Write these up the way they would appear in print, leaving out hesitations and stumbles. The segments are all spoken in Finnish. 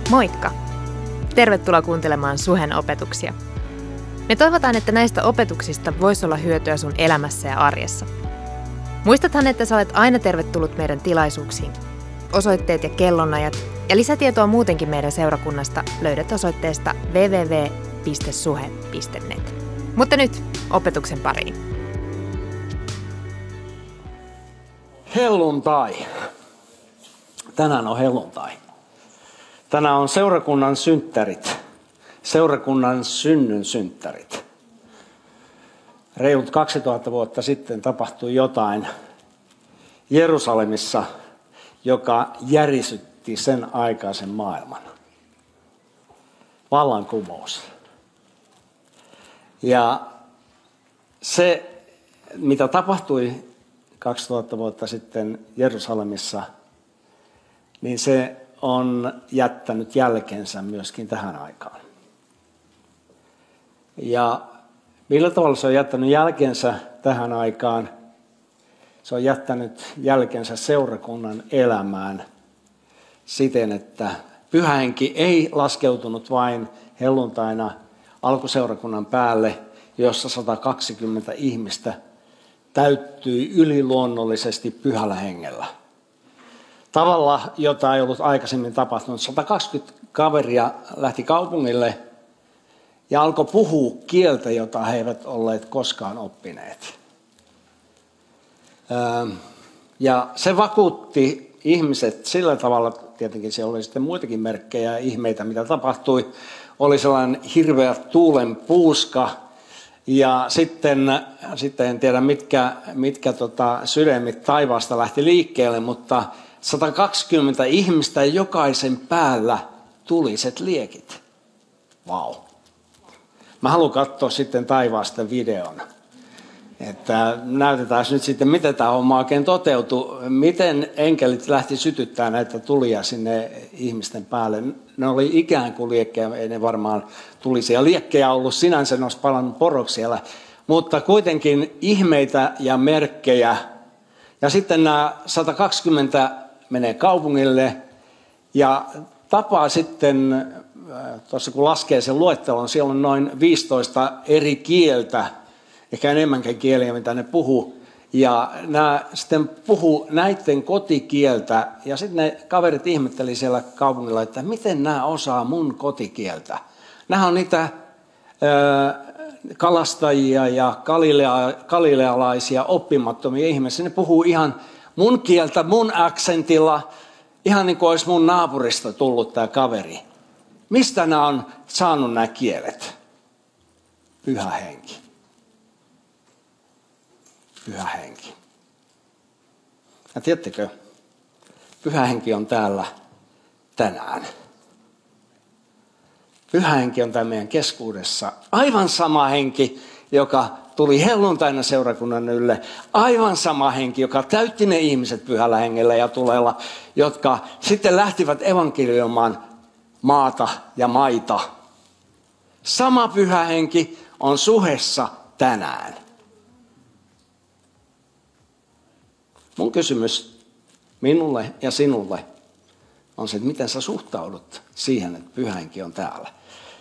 Moikka! Tervetuloa kuuntelemaan Suhen opetuksia. Me toivotaan, että näistä opetuksista voisi olla hyötyä sun elämässä ja arjessa. Muistathan, että sä olet aina tervetullut meidän tilaisuuksiin. Osoitteet ja kellonajat ja lisätietoa muutenkin meidän seurakunnasta löydät osoitteesta www.suhe.net. Mutta nyt opetuksen pariin. Helluntai. Tänään on helluntai. Tänään on seurakunnan synttärit, seurakunnan synnyn synttärit. Reilut 2000 vuotta sitten tapahtui jotain Jerusalemissa, joka järisytti sen aikaisen maailman. Vallankumous. Ja se, mitä tapahtui 2000 vuotta sitten Jerusalemissa, niin se on jättänyt jälkensä myöskin tähän aikaan. Ja millä tavalla se on jättänyt jälkensä tähän aikaan? Se on jättänyt jälkensä seurakunnan elämään siten, että Pyhä Henki ei laskeutunut vain helluntaina alkuseurakunnan päälle, jossa 120 ihmistä täyttyi yliluonnollisesti Pyhällä Hengellä. Tavalla, jota ei ollut aikaisemmin tapahtunut. 120 kaveria lähti kaupungille ja alkoi puhua kieltä, jota he eivät olleet koskaan oppineet. Ja se vakuutti ihmiset sillä tavalla, tietenkin siellä oli sitten muitakin merkkejä ja ihmeitä, mitä tapahtui. Oli sellainen hirveä tuulen puuska ja sitten en tiedä mitkä sydämit taivaasta lähti liikkeelle, mutta 120 ihmistä jokaisen päällä tuliset liekit. Vau. Mä haluan katsoa sitten taivaasta videon. Että näytetään nyt sitten, miten tämä homma oikein toteutui. Miten enkelit lähti sytyttämään näitä tulia sinne ihmisten päälle. Ne oli ikään kuin liekkejä, ei ne varmaan tulisia liekkejä ollut sinänsä, ne olisi palannut poroksi siellä. Mutta kuitenkin ihmeitä ja merkkejä. Ja sitten nämä 120 menee kaupungille ja tapaa sitten, tuossa kun laskee sen luettelon, siellä on noin 15 eri kieltä, ehkä enemmänkin kieliä, mitä ne puhuu. Ja nämä sitten puhuu näiden kotikieltä ja sitten ne kaverit ihmetteli siellä kaupungilla, että miten nämä osaa mun kotikieltä. Nämä on niitä kalastajia ja galilealaisia oppimattomia ihmisiä. Ne puhuu ihan mun kieltä, mun aksentilla, ihan niin kuin olisi mun naapurista tullut tämä kaveri. Mistä nämä on saanut nämä kielet? Pyhä Henki. Pyhä Henki. Ja tiedättekö, Pyhä Henki on täällä tänään. Pyhä Henki on täällä meidän keskuudessa. Aivan sama henki, joka tuli helluntaina seurakunnan ylle. Aivan sama henki, joka täytti ne ihmiset Pyhällä Hengellä ja tulella, jotka sitten lähtivät evankelioimaan maata ja maita. Sama Pyhä Henki on Suhessa tänään. Mun kysymys minulle ja sinulle on se, että miten sä suhtaudut siihen, että Pyhä Henki on täällä.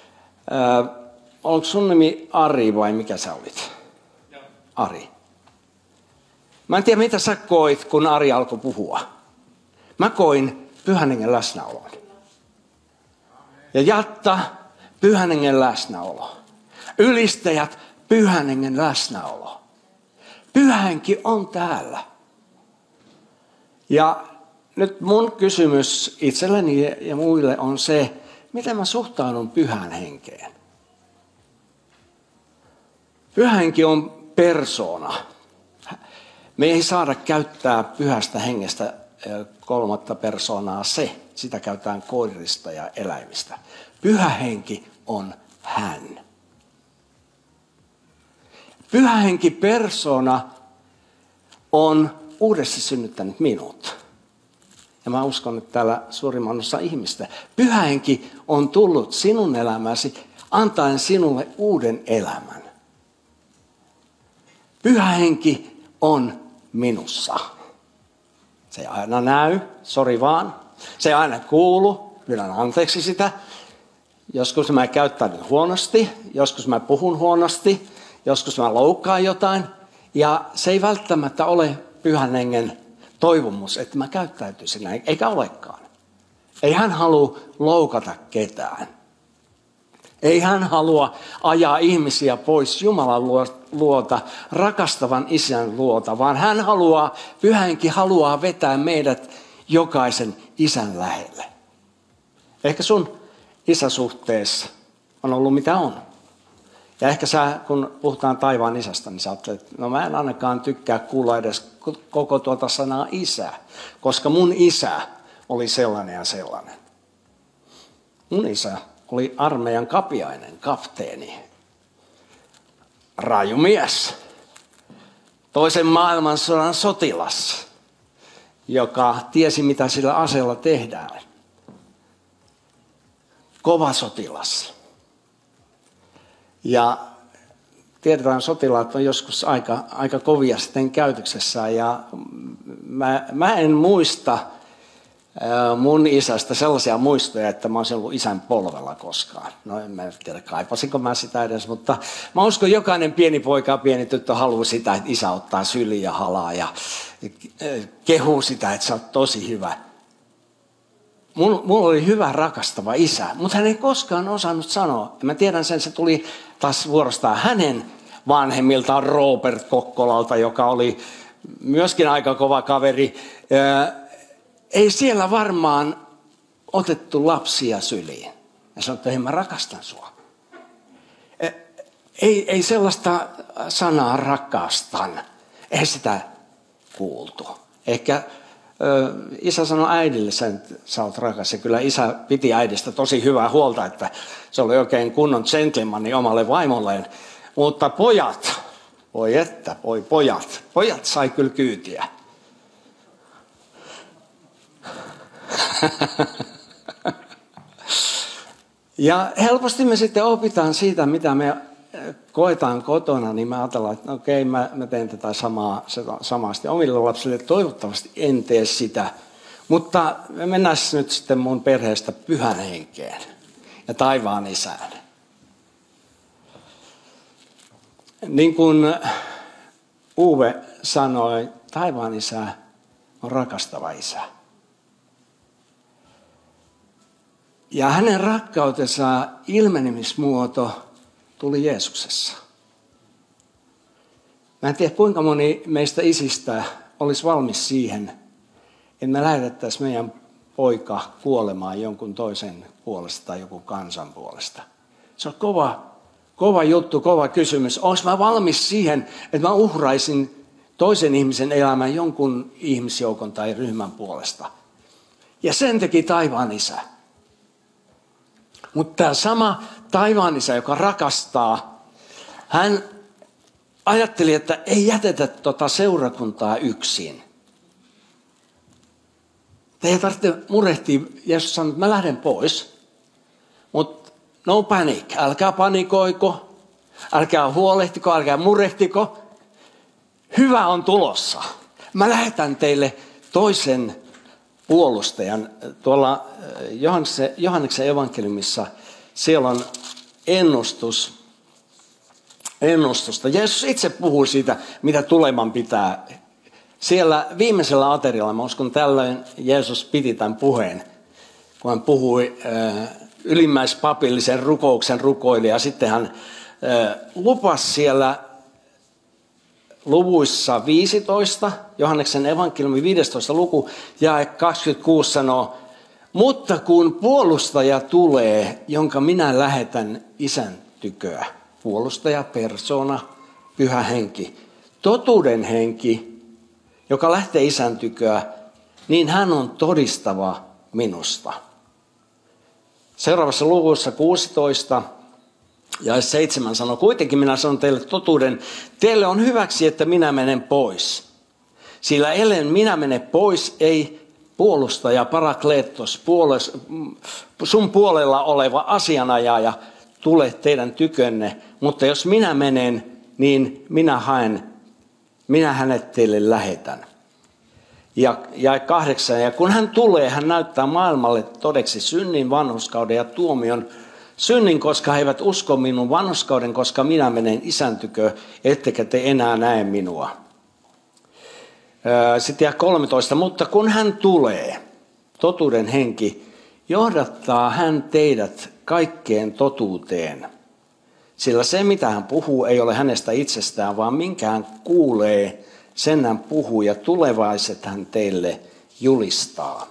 Onko sun nimi Ari vai mikä sä olit? Joo. Ari. Mä en tiedä, mitä sä koit, kun Ari alkoi puhua. Mä koin Pyhän Hengen läsnäolon. Ja Jatta, Pyhän Hengen läsnäolo. Ylistäjät, Pyhän Hengen läsnäolo. Pyhä Henki on täällä. Ja nyt mun kysymys itselleni ja muille on se, miten mä suhtaudun Pyhään Henkeen. Pyhä Henki on persoona. Me ei saada käyttää Pyhästä Hengestä kolmatta persoonaa se. Sitä käytetään koirista ja eläimistä. Pyhä Henki on hän. Pyhä Henki persoona on uudessa synnyttänyt minut. Ja mä uskon, että täällä suurimman osa ihmistä. Pyhä Henki on tullut sinun elämäsi antaen sinulle uuden elämän. Pyhä Henki on minussa. Se ei aina näy, sori vaan. Se ei aina kuulu, pyydän anteeksi sitä. Joskus mä käyttäydyn huonosti, joskus mä puhun huonosti, joskus mä loukkaan jotain. Ja se ei välttämättä ole Pyhän Hengen toivomus, että mä käyttäytyisin näin, eikä olekaan. Ei hän halua loukata ketään. Ei hän halua ajaa ihmisiä pois Jumalan luota, rakastavan isän luota, vaan hän haluaa, Pyhä Henki haluaa vetää meidät jokaisen isän lähelle. Ehkä sun isäsuhteessa on ollut mitä on. Ja ehkä sä, kun puhutaan taivaan isästä, niin sä ajattelet, että no mä en ainakaan tykkää kuulla edes koko tuota sanaa isä, koska mun isä oli sellainen ja sellainen. Mun isä oli armeijan kapiainen, kapteeni, raju mies, toisen maailmansodan sotilas, joka tiesi mitä sillä aseella tehdään. Kova sotilas. Ja tiedetään, sotilaat on joskus aika kovia sitten käytöksessä. Ja mä en muista mun isästä sellaisia muistoja, että mä olisin ollut isän polvella koskaan. No en mä tiedä, kaipasinko mä sitä edes, mutta mä uskon, jokainen pieni poika ja pieni tyttö haluaa sitä, että isä ottaa syliin ja halaa ja kehuu sitä, että sä oot tosi hyvä. Mulla oli hyvä, rakastava isä, mutta hän ei koskaan osannut sanoa. Mä tiedän sen, se tuli taas vuorostaan hänen vanhemmiltaan Robert Kokkolalta, joka oli myöskin aika kova kaveri. Ei siellä varmaan otettu lapsia syliin. Ja sanoi, että hei, mä rakastan sua. Ei sellaista sanaa rakastan. Ei sitä kuultu. Ehkä isä sanoi äidille sen, että sä oot rakas. Ja kyllä isä piti äidistä tosi hyvää huolta, että se oli oikein kunnon gentlemani omalle vaimolleen. Mutta pojat, pojat sai kyllä kyytiä. Ja helposti me sitten opitaan siitä, mitä me koetaan kotona, niin me ajatellaan, että okei, mä teen tätä samaa sitten omille lapsille. Toivottavasti en tee sitä. Mutta me mennään nyt sitten mun perheestä Pyhän Henkeen ja taivaan isään. Niin kuin Uwe sanoi, taivaan isä on rakastava isä. Ja hänen rakkautensa ilmenemismuoto tuli Jeesuksessa. Mä en tiedä, kuinka moni meistä isistä olisi valmis siihen, että me lähetettäisiin meidän poika kuolemaan jonkun toisen puolesta tai jonkun kansan puolesta. Se on kova juttu, kova kysymys. Olis mä valmis siihen, että mä uhraisin toisen ihmisen elämän jonkun ihmisjoukon tai ryhmän puolesta. Ja sen teki taivaan isä. Mutta tämä sama taivaan isä, joka rakastaa, hän ajatteli, että ei jätetä tuota seurakuntaa yksin. Te ei tarvitse murehtia. Jeesus sanoi, että mä lähden pois, mutta no panic, älkää panikoiko, älkää huolehtiko, älkää murehtiko. Hyvä on tulossa. Mä lähetän teille toisen puolustajan. Tuolla Johanneksen evankeliumissa siellä on ennustusta. Jeesus itse puhuu siitä, mitä tuleman pitää. Siellä viimeisellä aterialla, mä uskon tällöin Jeesus piti tämän puheen, kun hän puhui ylimmäispapillisen rukouksen rukoili ja sitten hän lupasi siellä luvuissa 15, Johanneksen evankeliumi 15 luku, jae 26 sanoo, mutta kun puolustaja tulee, jonka minä lähetän isän tyköä, puolustaja, persona, Pyhä Henki, totuuden henki, joka lähtee isän tyköä, niin hän on todistava minusta. Seuraavassa luvussa 16, ja 7 sanoo, kuitenkin minä sanon teille totuuden, teille on hyväksi, että minä menen pois. Sillä ellen minä mene pois, ei puolustaja, parakleettos, sun puolella oleva asianajaja tule teidän tykönne. Mutta jos minä menen, niin minä hänet teille lähetän. Ja jae 8. Ja kun hän tulee, hän näyttää maailmalle todeksi synnin, vanhurskauden ja tuomion. Synnin, koska he eivät usko minun, vanhurskauden, koska minä menen Isän tykö, ettekä te enää näe minua. Sitten jae 13. Mutta kun hän tulee, totuuden henki, johdattaa hän teidät kaikkeen totuuteen. Sillä se, mitä hän puhuu, ei ole hänestä itsestään, vaan minkä hän kuulee, sen hän puhuu ja tulevaiset hän teille julistaa.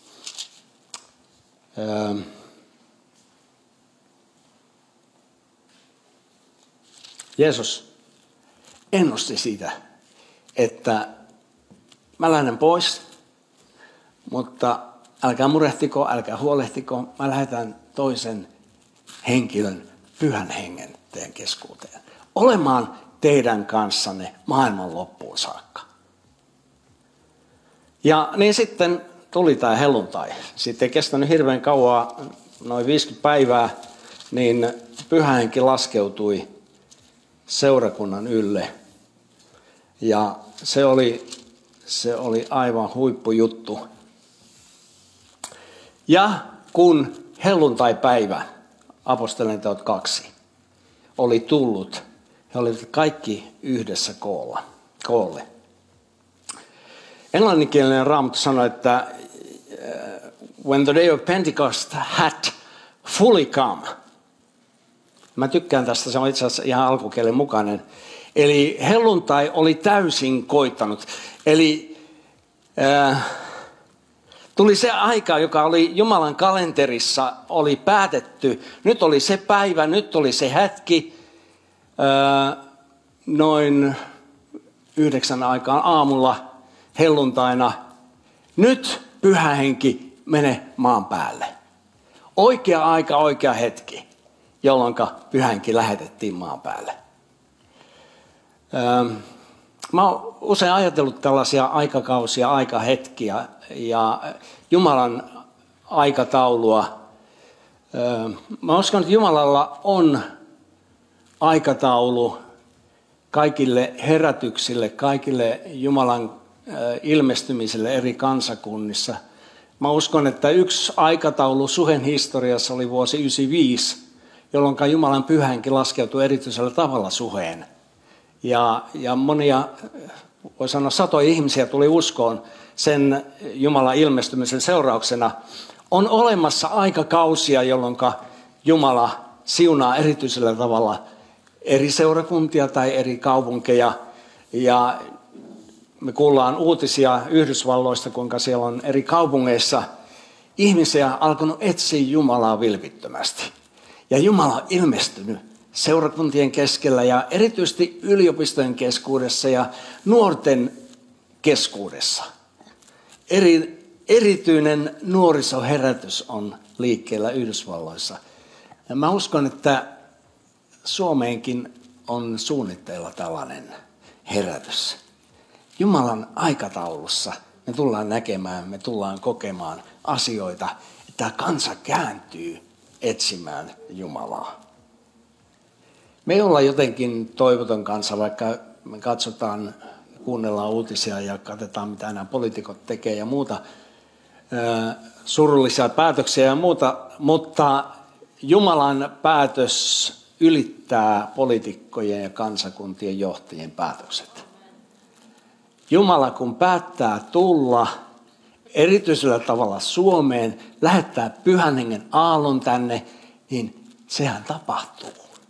Jeesus ennusti sitä, että mä lähden pois, mutta älkää murehtiko, älkää huolehtiko, mä lähetän toisen henkilön, pyhän hengen teidän keskuuteen, olemaan teidän kanssanne maailman loppuun saakka. Ja niin sitten tuli tämä helluntai. Sitten ei kestänyt hirveän kauan, noin 50 päivää, niin pyhä henki laskeutui seurakunnan ylle. Ja se oli aivan huippujuttu. Ja kun helluntai-päivä, Apostolien-teot 2, oli tullut, he olivat kaikki yhdessä koolle. Englanninkielinen Raamattu sanoi, että when the day of Pentecost had fully come. Mä tykkään tästä, se on itse asiassa ihan alkukielen mukainen. Eli helluntai oli täysin koittanut. Eli tuli se aika, joka oli Jumalan kalenterissa, oli päätetty. Nyt oli se päivä, nyt oli se hetki. Noin 9 aikaan aamulla helluntaina. Nyt pyhä henki mene maan päälle. Oikea aika, oikea hetki, jolloin pyhä henki lähetettiin maan päälle. Mä oon usein ajatellut tällaisia aikakausia, aikahetkiä ja Jumalan aikataulua. Mä uskon, että Jumalalla on aikataulu kaikille herätyksille, kaikille Jumalan ilmestymisille eri kansakunnissa. Mä uskon, että yksi aikataulu Suhen historiassa oli vuosi 95, jolloin Jumalan pyhä henki laskeutui erityisellä tavalla Suheen. Ja monia, voi sanoa satoja ihmisiä tuli uskoon sen Jumalan ilmestymisen seurauksena. On olemassa aikakausia, jolloin Jumala siunaa erityisellä tavalla eri seurakuntia tai eri kaupunkeja. Ja me kuullaan uutisia Yhdysvalloista, kuinka siellä on eri kaupungeissa ihmisiä alkanut etsiä Jumalaa vilpittömästi. Ja Jumala on ilmestynyt seurakuntien keskellä ja erityisesti yliopistojen keskuudessa ja nuorten keskuudessa. Erityinen nuorisoherätys on liikkeellä Yhdysvalloissa. Ja mä uskon, että Suomeenkin on suunnitteilla tällainen herätys. Jumalan aikataulussa me tullaan näkemään, me tullaan kokemaan asioita, että kansa kääntyy etsimään Jumalaa. Me ei olla jotenkin toivoton kanssa, vaikka me katsotaan, kuunnellaan uutisia ja katsotaan, mitä nämä poliitikot tekee ja muuta, surullisia päätöksiä ja muuta, mutta Jumalan päätös ylittää poliitikkojen ja kansakuntien johtajien päätökset. Jumala kun päättää tulla erityisellä tavalla Suomeen, lähettää pyhän hengen aallon tänne, niin sehän tapahtuu.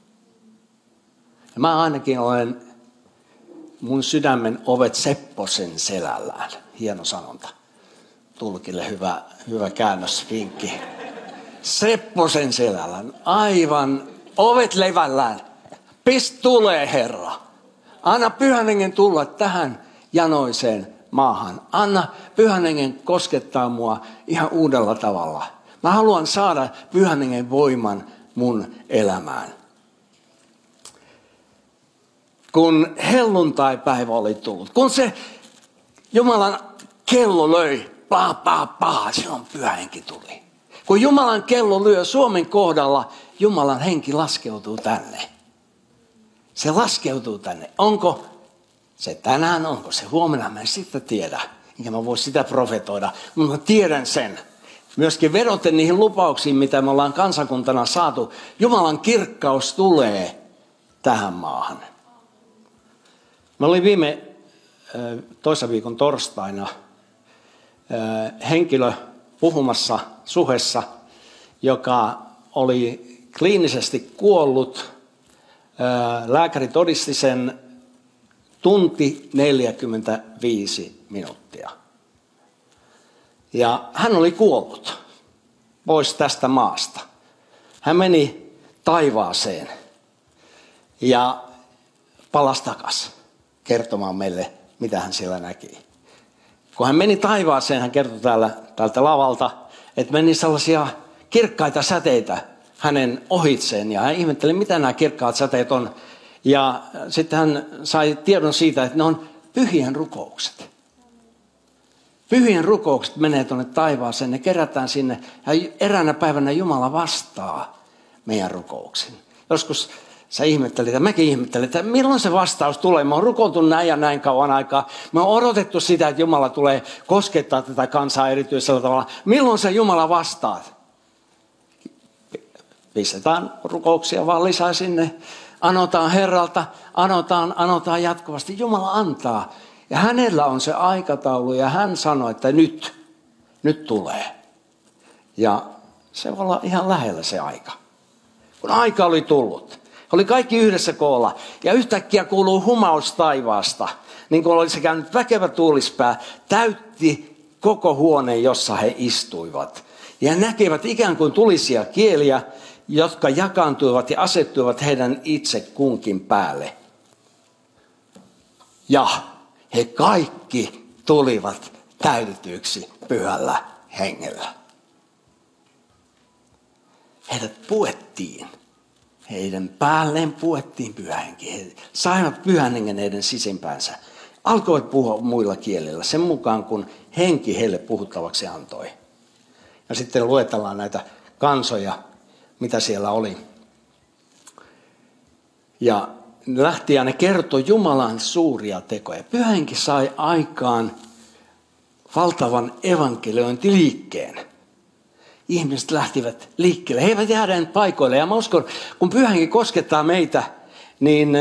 Ja mä ainakin olen mun sydämen ovet Sepposen selällään. Hieno sanonta. Tulkille hyvä käännösvinkki. Sepposen selällään. Aivan ovet levällään. Tulee Herra. Anna pyhän hengen tulla tähän janoiseen maahan. Anna pyhän hengen koskettaa mua ihan uudella tavalla. Mä haluan saada pyhän hengen voiman mun elämään. Kun helluntai-päivä oli tullut, kun se Jumalan kello löi, silloin pyhä henki tuli. Kun Jumalan kello lyö Suomen kohdalla, Jumalan henki laskeutuu tänne. Se laskeutuu tänne. Onko se tänään, onko se huomenna, mä en sitten tiedä. enkä mä voi sitä profetoida, mutta mä tiedän sen. Myöskin vedoten niihin lupauksiin, mitä me ollaan kansakuntana saatu, Jumalan kirkkaus tulee tähän maahan. Mä olin viime toisen viikon torstaina henkilö puhumassa Suhessa, joka oli kliinisesti kuollut. Lääkäri todisti sen tunti 45 minuuttia. Ja hän oli kuollut pois tästä maasta. Hän meni taivaaseen ja palasi takaisin kertomaan meille, mitä hän siellä näki. Kun hän meni taivaaseen, hän kertoi täältä lavalta, että meni sellaisia kirkkaita säteitä hänen ohitseen. Ja hän ihmetteli, mitä nämä kirkkaat säteet on. Ja sitten hän sai tiedon siitä, että ne on pyhien rukoukset. Pyhien rukoukset menee tuonne taivaaseen, ne kerätään sinne. Ja eräänä päivänä Jumala vastaa meidän rukouksiin. Joskus sä ihmettelit, ja mäkin ihmettelin, että milloin se vastaus tulee. Mä oon rukoiltu näin ja näin kauan aikaa. Me on odotettu sitä, että Jumala tulee koskettaa tätä kansaa erityisellä tavalla. Milloin se Jumala vastaa? Pistetään rukouksia vaan lisää sinne. Anotaan Herralta, anotaan jatkuvasti. Jumala antaa. Ja hänellä on se aikataulu ja hän sanoi, että nyt tulee. Ja se voi olla ihan lähellä se aika. Kun aika oli tullut. Oli kaikki yhdessä koolla ja yhtäkkiä kuuluu humaus taivaasta. Niin kuin olisi käynyt väkevä tuulispää, täytti koko huoneen, jossa he istuivat. Ja näkevät ikään kuin tulisia kieliä, jotka jakaantuivat ja asettuivat heidän itse kunkin päälle. Ja he kaikki tulivat täytetyiksi pyhällä hengellä. Heidät puettiin. Heidän päälleen puettiin pyhä henki. He saivat pyhän hengen heidän sisimpäänsä. Alkoivat puhua muilla kielillä sen mukaan, kun henki heille puhuttavaksi antoi. Ja sitten luetellaan näitä kansoja, mitä siellä oli. Ja lähti ja ne kertoi Jumalan suuria tekoja. Pyhä henki sai aikaan valtavan evankeliointiliikkeen. Ihmiset lähtivät liikkeelle. He eivät jääneet paikoille. Ja mä uskon, kun pyhä henki koskettaa meitä, niin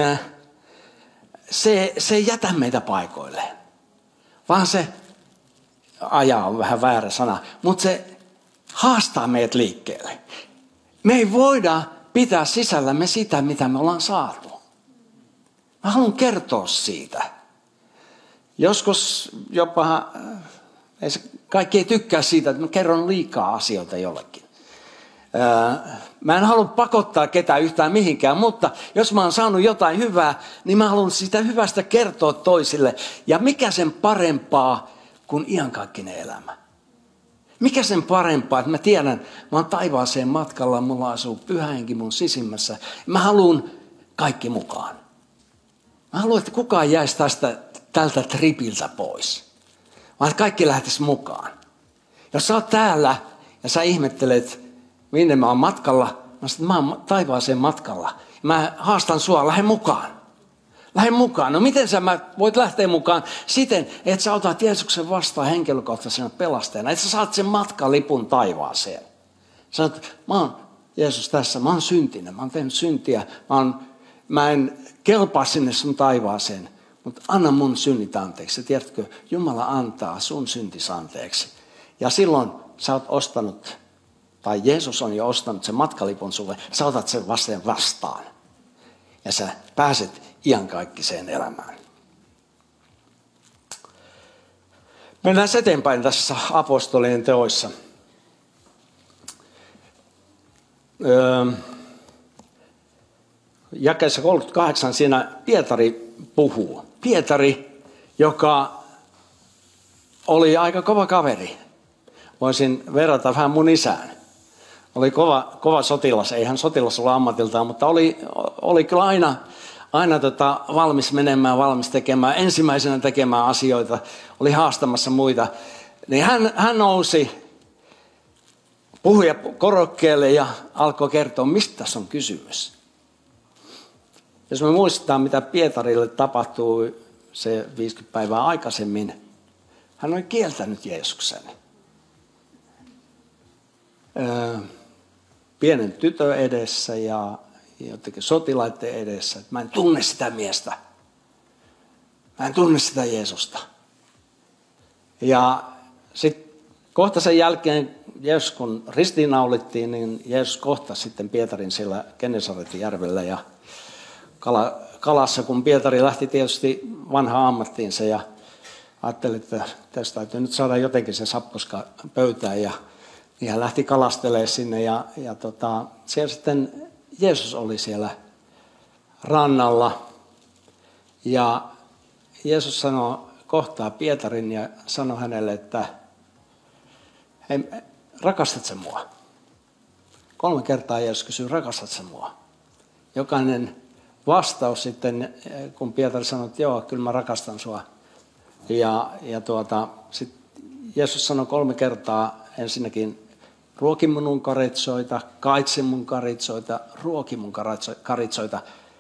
se ei jätä meitä paikoilleen. Vaan se, ajaa on vähän väärä sana, mutta se haastaa meidät liikkeelle. Me ei voida pitää sisällämme sitä, mitä me ollaan saatu. Mä haluan kertoa siitä. Joskus jopa, kaikki ei tykkää siitä, että mä kerron liikaa asioita jollekin. Mä en halua pakottaa ketään yhtään mihinkään, mutta jos mä oon saanut jotain hyvää, niin mä haluan sitä hyvästä kertoa toisille. Ja mikä sen parempaa kuin iankaikkinen elämä? Mikä sen parempaa, että mä tiedän, mä oon taivaaseen matkalla, mulla asuu pyhä henki mun sisimmässä. Mä haluan kaikki mukaan. Mä haluan, että kukaan jäisi tältä tripiltä pois, vaan että kaikki lähtisi mukaan. Jos sä oot täällä ja sä ihmettelet, minne mä oon matkalla, mä oon taivaaseen matkalla. Mä haastan sua, lähde mukaan. Lähde mukaan. No miten sä voit lähteä mukaan? Siten, että sä otat Jeesuksen vastaan henkilökohtaisena pelastajana. Että sä saat sen matkalipun taivaaseen. Sä oot, mä oon Jeesus tässä, mä oon syntinen, mä oon tehnyt syntiä. Mä en kelpaa sinne sun taivaaseen, mutta anna mun synnit anteeksi. Tiedätkö, Jumala antaa sun syntis anteeksi. Ja silloin sä oot ostanut, tai Jeesus on jo ostanut sen matkalipun sulle, sä otat sen vastaan. Ja sä pääset iankaikkiseen elämään. Mennään eteenpäin tässä apostolien teoissa. Jakeessa 38 siinä Pietari puhuu. Pietari, joka oli aika kova kaveri. Voisin verrata vähän mun isään. Oli kova sotilas, ei hän sotilas ollut ammatiltaan, mutta oli kyllä aina valmis menemään, valmis tekemään, ensimmäisenä tekemään asioita, oli haastamassa muita. Niin hän nousi puhujakorokkeelle ja alkoi kertoa, mistä tässä on kysymys. Jos me muistetaan, mitä Pietarille tapahtui se 50 päivää aikaisemmin, Hän oli kieltänyt Jeesuksen. Pienen tytön edessä ja jotenkin sotilaiden edessä. Että mä en tunne sitä miestä. Mä en tunne sitä Jeesusta. Ja sitten kohta sen jälkeen, Jeesus kun ristiinnaulittiin, niin Jeesus kohtasi sitten Pietarin siellä Genesaretin järvellä ja kalassa, kun Pietari lähti tietysti vanhaan ammattiinsa ja ajatteli, että tästä täytyy nyt saada jotenkin se sapposka pöytään ja niin hän lähti kalastelemaan sinne ja siellä sitten Jeesus oli siellä rannalla ja Jeesus sanoi kohtaa Pietarin ja sanoi hänelle, että hei, rakastat sä mua? 3 kertaa Jeesus kysyi, rakastat sä mua? Jokainen vastaus sitten, kun Pietari sanoi, että joo, kyllä mä rakastan sua. Sitten Jeesus sanoi 3 kertaa ensinnäkin, ruoki mun karitsoita, kaitse mun karitsoita, ruoki mun karitsoita.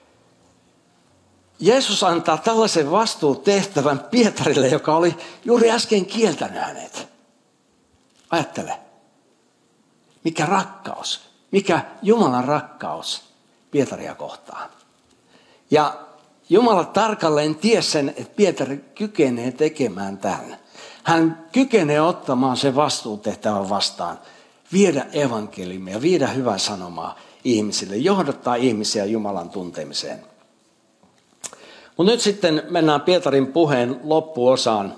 Jeesus antaa tällaisen vastuutehtävän Pietarille, joka oli juuri äsken kieltänyt hänet. Ajattele, mikä rakkaus, mikä Jumalan rakkaus Pietaria kohtaan. Ja Jumala tarkalleen tiesi sen, että Pietari kykenee tekemään tämän. Hän kykenee ottamaan sen vastuutehtävän vastaan, viedä evankeliumia, viedä hyvää sanomaa ihmisille, johdattaa ihmisiä Jumalan tuntemiseen. Mutta nyt sitten mennään Pietarin puheen loppuosaan.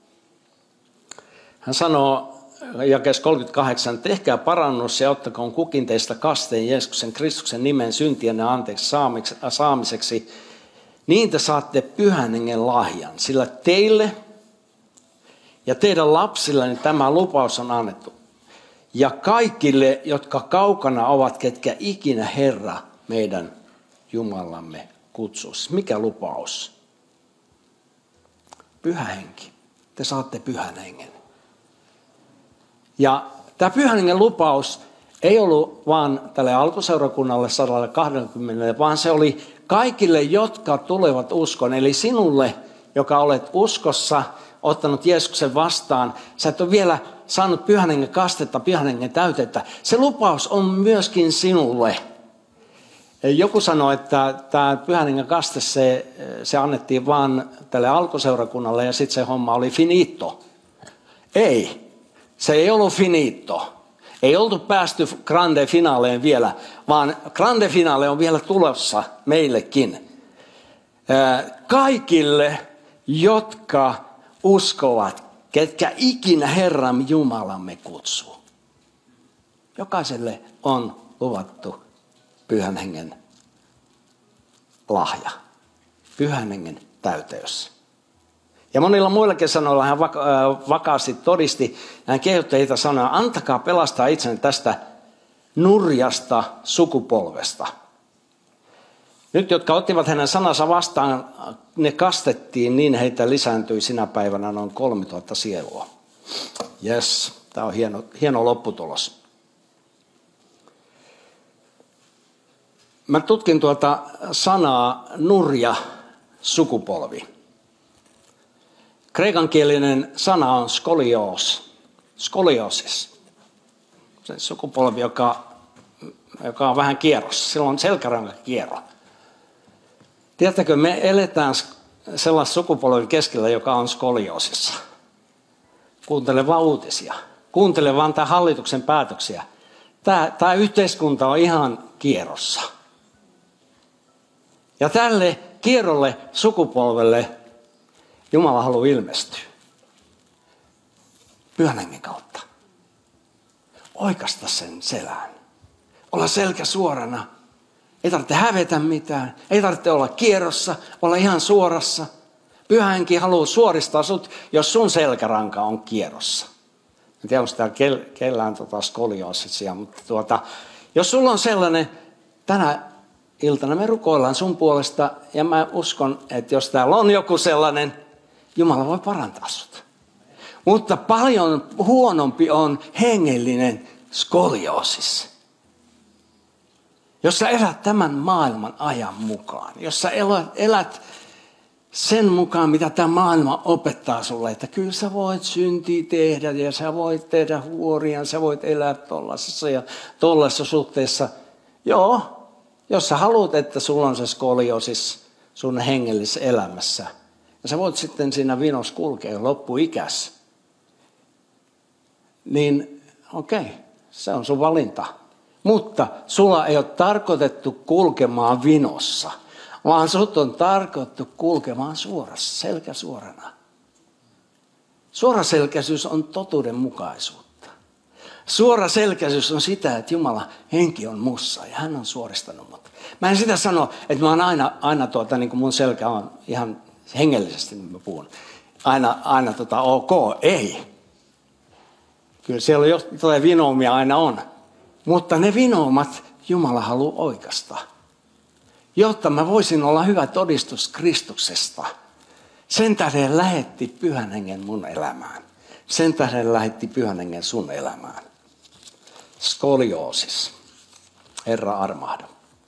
Hän sanoo jakeessa 38, tehkää parannus ja ottakoon kukin teistä kasteen Jeesuksen Kristuksen nimen syntienne anteeksi saamiseksi. Niin te saatte Pyhän Hengen lahjan, sillä teille ja teidän lapsillenne tämä lupaus on annettu. Ja kaikille, jotka kaukana ovat, ketkä ikinä Herra meidän Jumalamme kutsuu. Mikä lupaus? Pyhä Henki. Te saatte Pyhän Hengen. Ja tämä Pyhän Hengen lupaus ei ollut vaan tälle alkuseurakunnalle 120, vaan se oli kaikille, jotka tulevat uskon. Eli sinulle, joka olet uskossa, ottanut Jeesuksen vastaan, sä et ole vielä saanut Pyhän Hengen kastetta, Pyhän Hengen täytettä. Se lupaus on myöskin sinulle. Joku sanoi, että tämä Pyhän Hengen kaste, se annettiin vaan tälle alkuseurakunnalle ja sitten se homma oli finito. Ei, se ei ollut finito. Ei oltu päästy grande finaleen vielä, vaan grande finale on vielä tulossa meillekin. Kaikille, jotka uskovat, ketkä ikinä Herran Jumalamme kutsuu. Jokaiselle on luvattu Pyhän Hengen lahja, Pyhän Hengen täyteys. Ja monilla muillakin sanoilla hän vakaasti todisti, hän kehotti heitä sanoa, antakaa pelastaa itsenne tästä nurjasta sukupolvesta. Nyt, jotka ottivat hänen sanansa vastaan, ne kastettiin, niin heitä lisääntyi sinä päivänä noin 3000 sielua. Jes, tämä on hieno lopputulos. Mä tutkin tuota sanaa nurja sukupolvi. Kreikankielinen sana on skoliosis. Se sukupolvi, joka on vähän kierrossa. Sillä on selkäranka kierro. Tiedättekö, me eletään sellaisen sukupolven keskellä, joka on skoliosissa. Kuuntele vaan uutisia. Kuuntele vaan tämän hallituksen päätöksiä. Tämä yhteiskunta on ihan kierrossa. Ja tälle kierrolle sukupolvelle Jumala haluaa ilmestyä. Pyhän Hengen kautta. Oikasta sen selän. Olla selkä suorana. Ei tarvitse hävetä mitään. Ei tarvitse olla kierrossa. Olla ihan suorassa. Pyhä Henki haluaa suoristaa sut, jos sun selkäranka on kierrossa. En tiedä, onko täällä kellään skolioosia, mutta jos sulla on sellainen, tänä iltana me rukoillaan sun puolesta, ja mä uskon, että jos täällä on joku sellainen, Jumala voi parantaa sut. Mutta paljon huonompi on hengellinen skolioosis. Jos sä elät tämän maailman ajan mukaan, jos sä elät sen mukaan, mitä tämä maailma opettaa sulle, että kyllä sä voit syntiä tehdä ja sä voit tehdä huoria, sä voit elää tollaisessa ja tollaisessa suhteessa. Joo, jos sä haluat, että sulla on se skolioosis sun hengellisessä elämässä ja sä voit sitten siinä vinossa kulkea loppuikäs, niin okei, se on sun valinta. Mutta sulla ei ole tarkoitettu kulkemaan vinossa, vaan sut on tarkoitettu kulkemaan suorassa, selkä suorana. Suoraselkäisyys on totuudenmukaisuutta. Suoraselkäisyys on sitä, että Jumala henki on mussa ja hän on suoristanut mut. Mä en sitä sano, että mä oon aina niin kuin mun selkä on ihan hengellisesti, niin mä puhun. Aina ok, ei. Kyllä siellä jotain vinoumia aina on. Mutta ne vinoumat Jumala haluaa oikaista. Jotta mä voisin olla hyvä todistus Kristuksesta. Sen tähden lähetti Pyhän Hengen mun elämään. Sen tähden lähetti Pyhän Hengen sun elämään. Skolioosis. Herra armahda.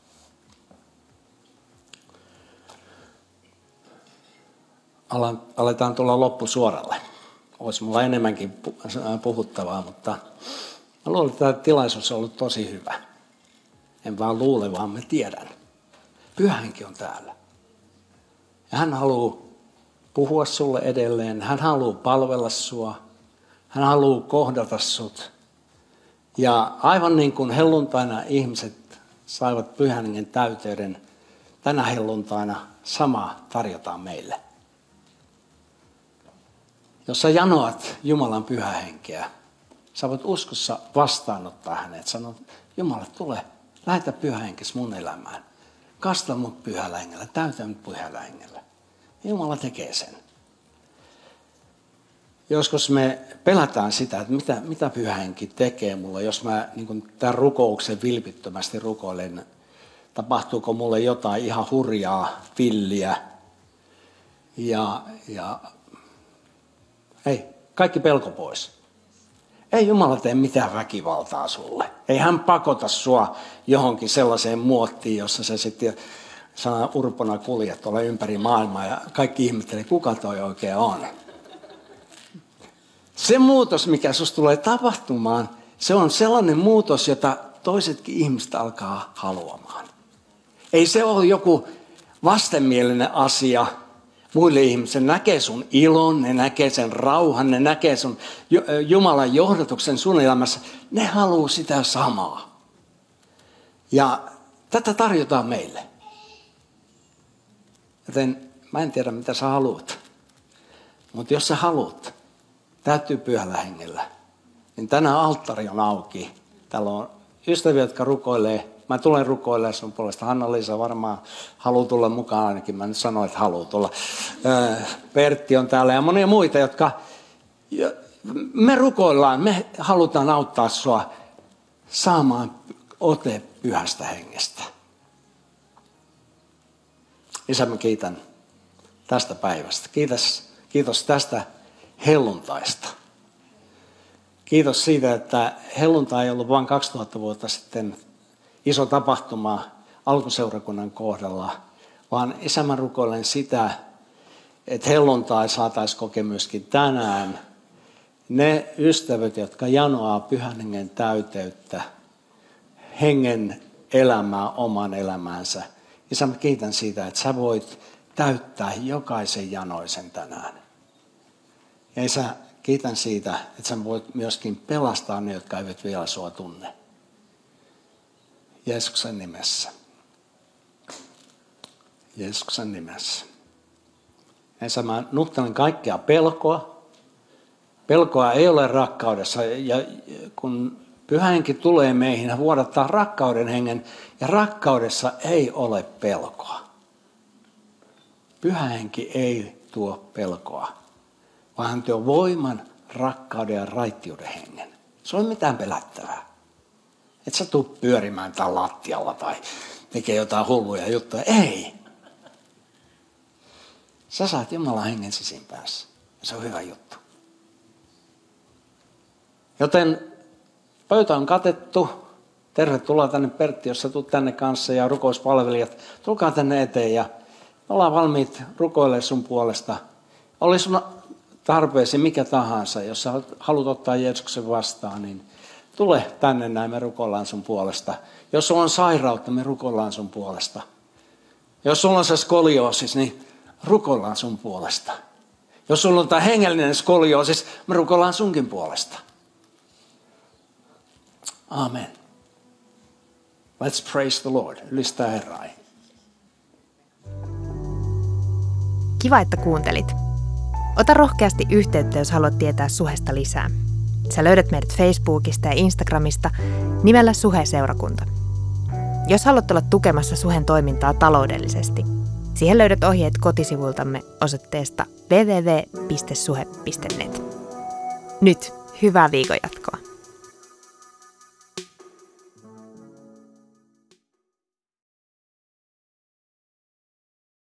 Aletaan tulla loppusuoralle. Olisi mulla enemmänkin puhuttavaa, mutta mä luulen, että tämä tilaisuus on ollut tosi hyvä. En vaan luule, vaan mä tiedän. Pyhä Henki on täällä. Ja hän haluaa puhua sulle edelleen. Hän haluaa palvella sua. Hän haluaa kohdata sut. Ja aivan niin kuin helluntaina ihmiset saivat Pyhän Hengen täyteyden, tänä helluntaina sama tarjotaan meille. Jos sä janoat Jumalan Pyhää Henkeä, sä voit uskossa vastaanottaa hänet. Sanot, Jumala, tule, lähetä Pyhä Henkes mun elämään. Kasta mut Pyhällä Hengellä, täytä mut Pyhällä Hengellä. Jumala tekee sen. Joskus me pelätään sitä, että mitä Pyhä Henki tekee mulle, jos mä niin tämän rukouksen vilpittömästi rukoilen. Tapahtuuko mulle jotain ihan hurjaa, villiä. Ja ei, kaikki pelko pois. Ei Jumala tee mitään väkivaltaa sulle. Ei hän pakota sua johonkin sellaiseen muottiin, jossa sä sitten sana urpona kuljet tuolla ympäri maailmaa ja kaikki ihmettelee, kuka toi oikein on. Se muutos, mikä susta tulee tapahtumaan, se on sellainen muutos, jota toisetkin ihmiset alkaa haluamaan. Ei se ole joku vastenmielinen asia muille ihmisille. Ne näkee sun ilon, ne näkee sen rauhan, ne näkee sun Jumalan johdatuksen sun elämässä. Ne haluaa sitä samaa. Ja tätä tarjotaan meille. Joten mä en tiedä, mitä sä haluat. Mutta jos sä haluat, täytyy Pyhällä Hengellä, niin tänään alttari on auki. Täällä on ystäviä, jotka rukoilee. Mä tulen rukoilemaan sun puolesta. Hanna-Liisa varmaan haluaa tulla mukaan ainakin. Mä nyt sanoin, että haluaa tulla. Pertti on täällä ja monia muita, jotka me rukoillaan. Me halutaan auttaa sua saamaan ote Pyhästä Hengestä. Isä, mä kiitän tästä päivästä. Kiitos tästä helluntaista. Kiitos siitä, että helluntai ei ollut vain 2000 vuotta sitten iso tapahtuma alkuseurakunnan kohdalla, vaan Isä, mä rukoilen sitä, että helluntai saataisiin kokea myöskin tänään. Ne ystävät, jotka janoaa Pyhän Hengen täyteyttä, hengen elämää oman elämäänsä. Isä, mä kiitän siitä, että sä voit täyttää jokaisen janoisen tänään. Ja Isä, kiitän siitä, että sä voit myöskin pelastaa ne, jotka eivät vielä sua tunne. Jeesuksen nimessä. Jeesuksen nimessä. Isä, mä nuhtelen kaikkea pelkoa. Pelkoa ei ole rakkaudessa. Ja kun Pyhä Henki tulee meihin, hän vuodattaa rakkauden hengen. Ja rakkaudessa ei ole pelkoa. Pyhä Henki ei tuo pelkoa, vaan hän tuo voiman, rakkauden ja raittiuden hengen. Se on mitään pelättävää. Et sä tuu pyörimään täällä lattialla tai tekee jotain hulluja juttuja. Ei. Sä saat Jumalan hengen sisimpäässä. Se on hyvä juttu. Joten pöytä on katettu. Tervetuloa tänne Pertti, jos sä tulet tänne kanssa ja rukouspalvelijat. Tulkaa tänne eteen ja ollaan valmiit rukoilemaan sun puolesta. Oli sun tarpeesi mikä tahansa, jos sä haluat ottaa Jeesuksen vastaan, niin tule tänne näin, me rukoillaan sun puolesta. Jos sulla on sairautta, me rukoillaan sun puolesta. Jos sulla on se skolioosis, niin rukoillaan sun puolesta. Jos sulla on tämä hengellinen skolioosis, me rukoillaan sunkin puolesta. Amen. Let's praise the Lord. Ylistää Herraa. Kiva, että kuuntelit. Ota rohkeasti yhteyttä, jos haluat tietää Suhesta lisää. Sä löydät meidät Facebookista ja Instagramista nimellä Suhe-seurakunta. Jos haluat olla tukemassa Suhen toimintaa taloudellisesti, siihen löydät ohjeet kotisivuiltamme osoitteesta www.suhe.net. Nyt hyvää viikon jatkoa.